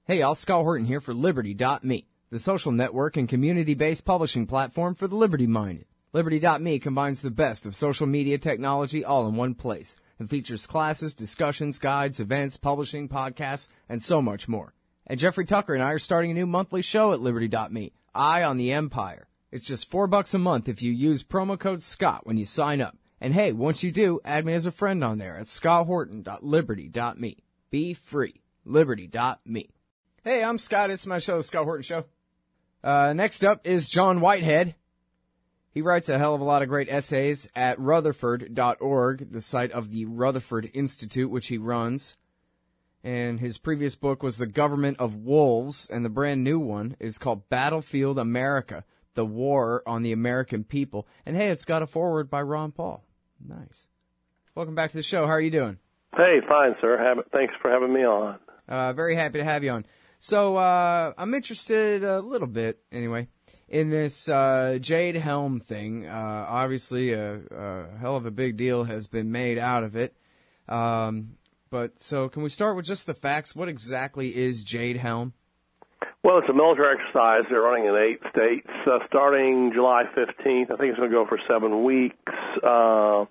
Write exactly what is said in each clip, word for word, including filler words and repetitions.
Hey, all, Scott Horton here for Liberty dot me, the social network and community-based publishing platform for the liberty-minded. Liberty dot me combines the best of social media technology all in one place and features classes, discussions, guides, events, publishing, podcasts, and so much more. And Jeffrey Tucker and I are starting a new monthly show at Liberty dot me, Eye on the Empire. It's just four bucks a month if you use promo code Scott when you sign up. And hey, once you do, add me as a friend on there at scott horton dot liberty dot me. Be free. Liberty dot me. Hey, I'm Scott. It's my show, The Scott Horton Show. Uh, next up is John Whitehead. He writes a hell of a lot of great essays at rutherford dot org, the site of the Rutherford Institute, which he runs. And his previous book was The Government of Wolves, and the brand new one is called Battlefield America, The War on the American People. And hey, it's got a foreword by Ron Paul. Nice. Welcome back to the show. How are you doing? Hey, fine, sir. Have, thanks for having me on. Uh, very happy to have you on. So, uh, I'm interested a little bit, anyway, in this, uh, Jade Helm thing. Uh, obviously a, a hell of a big deal has been made out of it. Um, but, so can we start with just the facts? What exactly is Jade Helm? Well, it's a military exercise. They're running in eight states, uh, starting July fifteenth. I think it's going to go for seven weeks. Uh,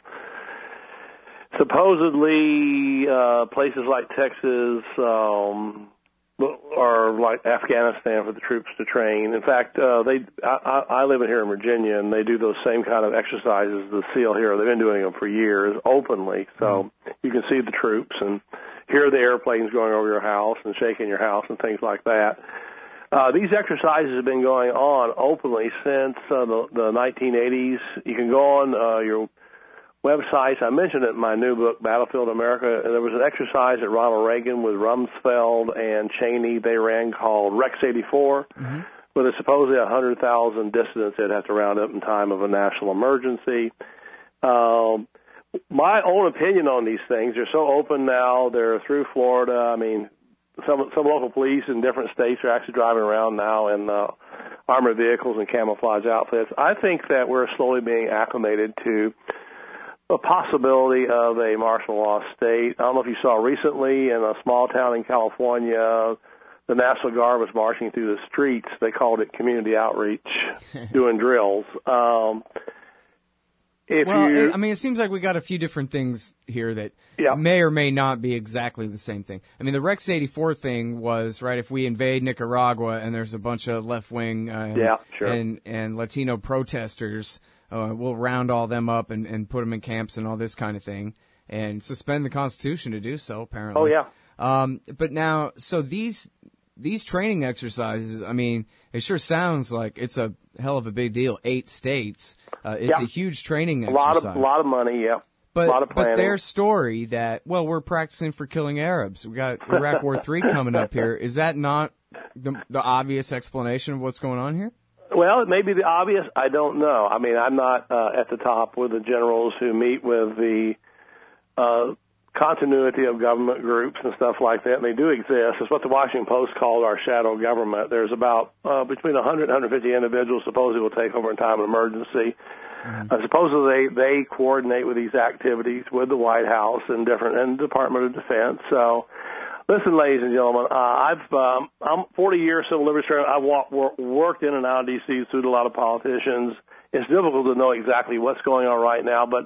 supposedly, uh, places like Texas, um, or like Afghanistan for the troops to train. In fact, uh, they I, I live in here in Virginia, and they do those same kind of exercises, the SEAL here. They've been doing them for years, openly. So you can see the troops and hear the airplanes going over your house and shaking your house and things like that. Uh, these exercises have been going on openly since uh, the, the nineteen eighties. You can go on uh, your websites. I mentioned it in my new book, Battlefield America. There was an exercise that Ronald Reagan with Rumsfeld and Cheney, they ran, called Rex eighty-four, mm-hmm. with a supposedly one hundred thousand dissidents they'd have to round up in time of a national emergency. Um, my own opinion on these things, they're so open now. They're through Florida. I mean, some some local police in different states are actually driving around now in uh, armored vehicles and camouflage outfits. I think that we're slowly being acclimated to a possibility of a martial law state. I don't know if you saw recently in a small town in California, the National Guard was marching through the streets. They called it community outreach, doing drills. Um, if well, you, I mean, it seems like we got a few different things here that yeah. may or may not be exactly the same thing. I mean, the Rex eighty-four thing was, right, if we invade Nicaragua and there's a bunch of left-wing uh, and, yeah, sure. and, and Latino protesters, Uh, we'll round all them up and, and put them in camps and all this kind of thing, and suspend the Constitution to do so, apparently. Oh, yeah. Um, but now, so these these training exercises, I mean, it sure sounds like it's a hell of a big deal. Eight states. Uh, it's yeah. a huge training a exercise. Lot of, a lot of money, yeah. But, a lot of planning. But their story that, well, we're practicing for killing Arabs. We got Iraq War Three coming up here. Is that not the, the obvious explanation of what's going on here? Well, it may be the obvious. I don't know. I mean, I'm not uh, at the top with the generals who meet with the uh, continuity of government groups and stuff like that, and they do exist. It's what the Washington Post called our shadow government. There's about uh, between one hundred and one hundred fifty individuals supposedly will take over in time of emergency. Mm-hmm. Uh, supposedly they, they coordinate with these activities with the White House and different and the Department of Defense. So, listen, ladies and gentlemen, uh, I've um, I'm forty years civil libertarian. I've walked, work, worked in and out of D C, sued a lot of politicians. It's difficult to know exactly what's going on right now, but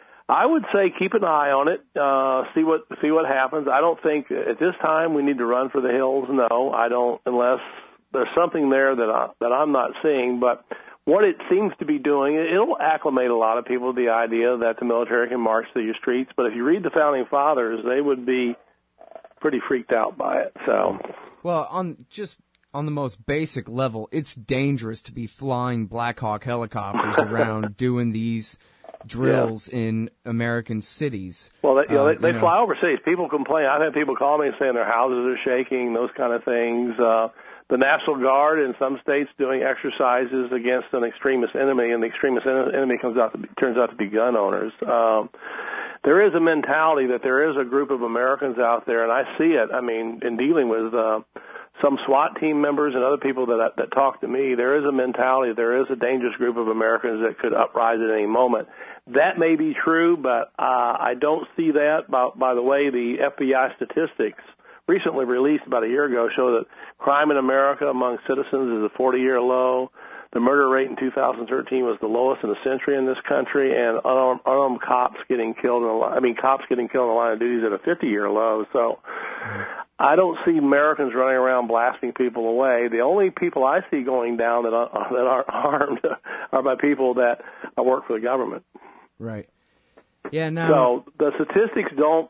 I would say keep an eye on it, uh, see what see what happens. I don't think at this time we need to run for the hills. No, I don't, unless there's something there that I, that I'm not seeing. But what it seems to be doing, it'll acclimate a lot of people to the idea that the military can march through your streets. But if you read the Founding Fathers, they would be pretty freaked out by it. So, well, on just on the most basic level, it's dangerous to be flying Black Hawk helicopters around doing these drills yeah. in American cities. Well, they, you know, uh, they, they you know. fly over cities. People complain. I've had people call me and saying their houses are shaking, those kind of things. Uh, the National Guard in some states doing exercises against an extremist enemy, and the extremist enemy comes out to be, turns out to be gun owners. Um, there is a mentality that there is a group of Americans out there, and I see it. I mean, in dealing with uh, some SWAT team members and other people that that talk to me, there is a mentality, there is a dangerous group of Americans that could uprise at any moment. That may be true, but uh, I don't see that. By, by the way, the F B I statistics recently released about a year ago show that crime in America among citizens is a forty-year low. The murder rate in two thousand thirteen was the lowest in a century in this country, and unarmed, unarmed cops getting killed in a line, I mean, cops getting killed in the line of duty is at a fifty-year low. So I don't see Americans running around blasting people away. The only people I see going down that, are, that aren't armed are by people that work for the government. Right. Yeah, no. So the statistics don't,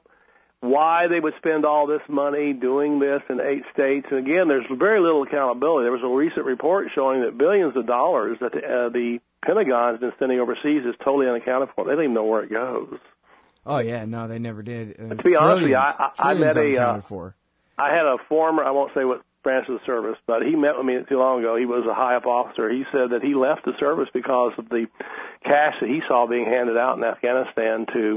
why they would spend all this money doing this in eight states. And again, there's very little accountability. There was a recent report showing that billions of dollars that the, uh, the Pentagon has been sending overseas is totally unaccounted for. They don't even know where it goes. Oh, yeah, no, they never did. To be honest with you, I, I, I met a, uh, for. I had a former, I won't say what branch of the service, but he met with me too long ago. He was a high-up officer. He said that he left the service because of the cash that he saw being handed out in Afghanistan to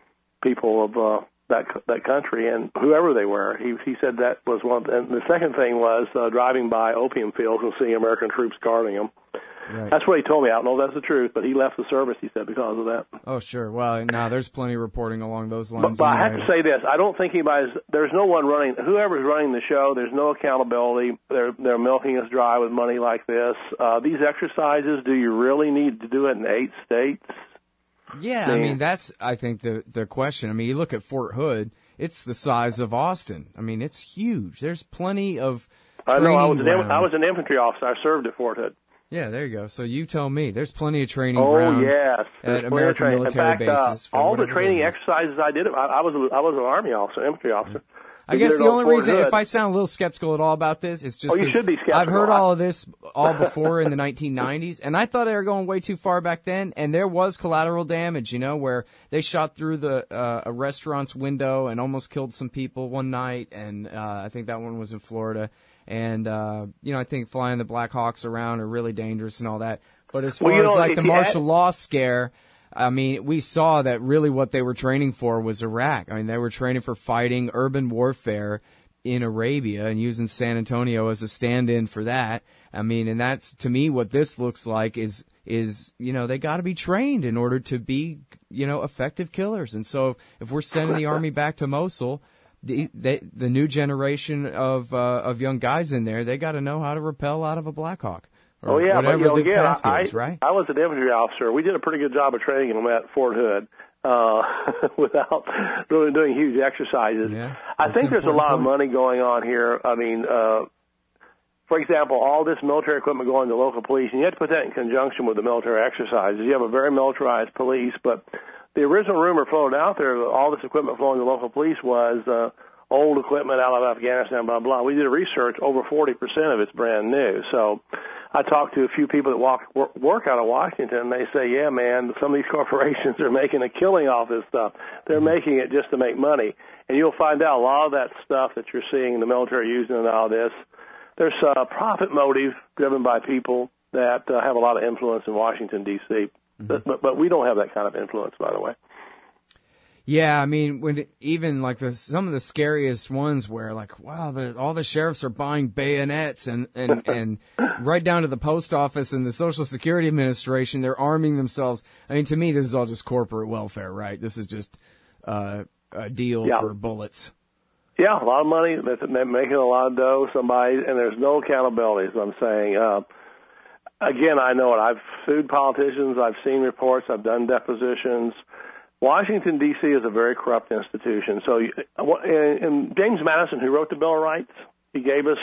people of uh, that that country and whoever they were. He he said that was one. Of the, and the second thing was uh, driving by opium fields and seeing American troops guarding them. Right. That's what he told me. I don't know if that's the truth, but he left the service, he said, because of that. Oh, sure. Well, no, there's plenty of reporting along those lines. But, but anyway. I have to say this. I don't think anybody's, there's no one running, whoever's running the show, there's no accountability. They're, they're milking us dry with money like this. Uh, these exercises, do you really need to do it in eight states? Yeah, I mean, I mean, that's, I think, the, the question. I mean, you look at Fort Hood, it's the size of Austin. I mean, it's huge. There's plenty of I know. I was, an, ground. I was an infantry officer. I served at Fort Hood. Yeah, there you go. So you tell me. There's plenty of training oh, ground yes. at American military In fact, bases. Uh, all the training exercises I did, I, I was a, I was an Army officer, infantry officer. I guess the only reason, if I sound a little skeptical at all about this, is just oh, you should be skeptical. I've heard all of this all before in the nineteen nineties, and I thought they were going way too far back then, and there was collateral damage, you know, where they shot through the uh, a restaurant's window and almost killed some people one night, and uh, I think that one was in Florida. And, uh, you know, I think flying the Black Hawks around are really dangerous and all that. But as far well, you know, as, like, the martial had... law scare, I mean, we saw that really what they were training for was Iraq. I mean, they were training for fighting urban warfare in Arabia and using San Antonio as a stand-in for that. I mean, and that's, to me, what this looks like is, is you know, they got to be trained in order to be, you know, effective killers. And so if we're sending the Army back to Mosul, The, they, the new generation of uh, of young guys in there, they got to know how to rappel out of a Black Hawk. Or oh, yeah, whatever but, you know, the again, task I, is, right? I was an infantry officer. We did a pretty good job of training them at Fort Hood uh, without really doing huge exercises. Yeah, I think there's a lot point. of money going on here. I mean, uh, for example, all this military equipment going to local police, and you have to put that in conjunction with the military exercises. You have a very militarized police, but the original rumor floated out there that all this equipment flowing to local police was uh, old equipment out of Afghanistan, blah, blah. We did a research, over forty percent of it's brand new. So I talked to a few people that walk, work out of Washington, and they say, yeah, man, some of these corporations are making a killing off this stuff. They're making it just to make money. And you'll find out a lot of that stuff that you're seeing the military using in all this, there's a profit motive driven by people that uh, have a lot of influence in Washington, D C Mm-hmm. But, but, but we don't have that kind of influence, by the way. Yeah, I mean, when it, even like the, some of the scariest ones where like, wow, the, all the sheriffs are buying bayonets and, and, and right down to the post office and the Social Security Administration, they're arming themselves. I mean, to me, this is all just corporate welfare, right? This is just uh, a deal yeah. for bullets. Yeah, a lot of money. They're making a lot of dough, somebody, and there's no accountability, as I'm saying. Uh, again, I know it. I've sued politicians. I've seen reports. I've done depositions. Washington, D C is a very corrupt institution. So, and James Madison, who wrote the Bill of Rights, he gave us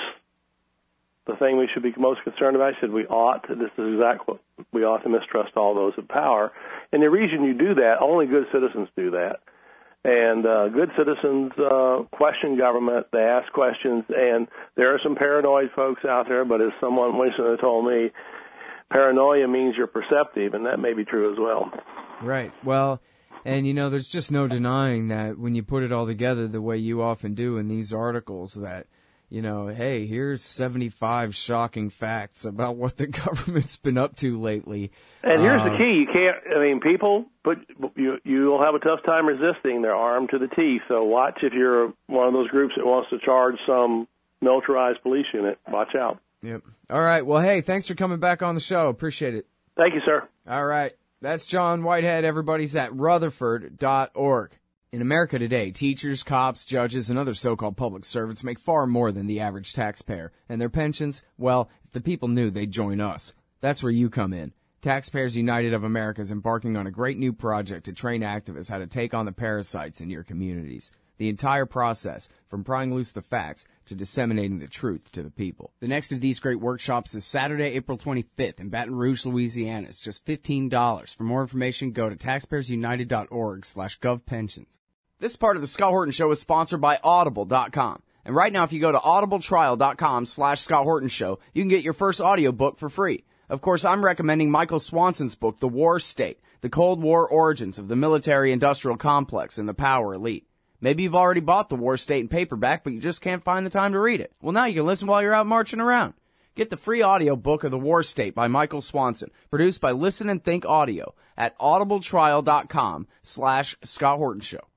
the thing we should be most concerned about. He said we ought to, this is exactly what we ought to mistrust all those in power. And the reason you do that, only good citizens do that. And uh, good citizens uh, question government. They ask questions. And there are some paranoid folks out there, but as someone recently told me, paranoia means you're perceptive, and that may be true as well. Right. Well, and, you know, there's just no denying that when you put it all together the way you often do in these articles that, you know, hey, here's seventy-five shocking facts about what the government's been up to lately. And here's um, the key. You can't, I mean, people, but you, you'll have a tough time resisting. They're armed to the teeth. So watch if you're one of those groups that wants to charge some militarized police unit. Watch out. Yep. All right. Well, hey, thanks for coming back on the show. Appreciate it. Thank you, sir. All right. That's John Whitehead. Everybody's at Rutherford dot org. In America today, teachers, cops, judges, and other so-called public servants make far more than the average taxpayer. And their pensions, well, if the people knew, they'd join us. That's where you come in. Taxpayers United of America is embarking on a great new project to train activists how to take on the parasites in your communities. The entire process, from prying loose the facts to disseminating the truth to the people. The next of these great workshops is Saturday, April twenty-fifth in Baton Rouge, Louisiana. It's just fifteen dollars. For more information, go to taxpayersunited.org slash govpensions. This part of the Scott Horton Show is sponsored by Audible dot com. And right now, if you go to audibletrial.com slash Scott Horton Show, you can get your first audiobook for free. Of course, I'm recommending Michael Swanson's book, The War State, The Cold War Origins of the Military-Industrial Complex and the Power Elite. Maybe you've already bought The War State in paperback, but you just can't find the time to read it. Well, now you can listen while you're out marching around. Get the free audiobook of The War State by Michael Swanson, produced by Listen and Think Audio at audibletrial.com slash Scott Horton Show.